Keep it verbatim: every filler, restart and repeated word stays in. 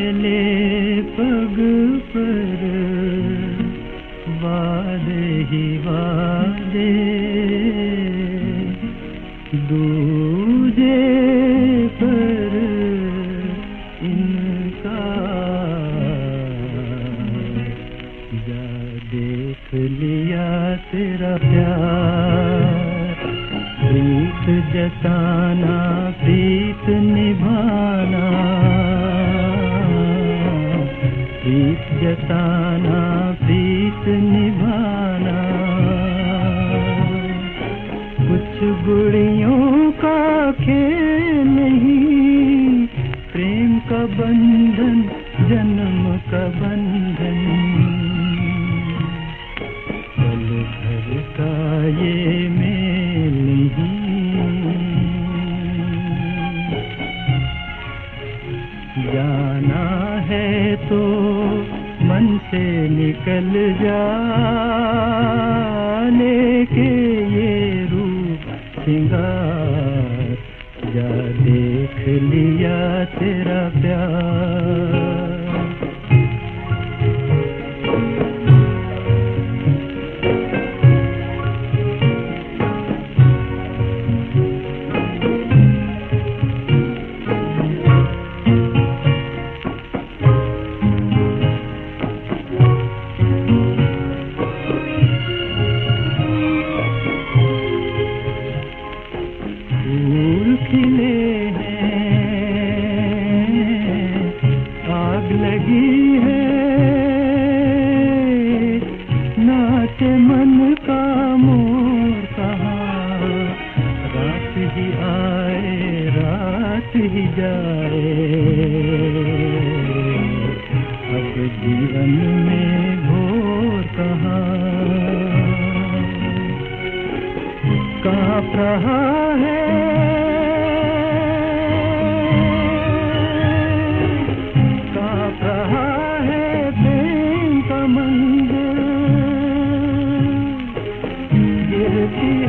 ले पग पर वादे ही वादे, दूजे पर इनका जा देख लिया तेरा प्यार। प्रीत जताना प्रीत निभाना, प्रीत जताना प्रीत निभाना, कुछ गुड़ियों का खेल नहीं, प्रेम का बंधन जन्म का बंधन, पल भर का ये मेल नहीं। जाना है तो मन से निकल जा, लेके ये रूप सिंगार, जा देख लिया तेरा प्यार। फूल खिले हैं, आग लगी है, नाचे मन का मोर कहाँ, रात ही आए रात ही जाए, अब जीवन में भोर कहाँ, काँप रहा है काँप रहा है प्रेम का मंदिर, गिरती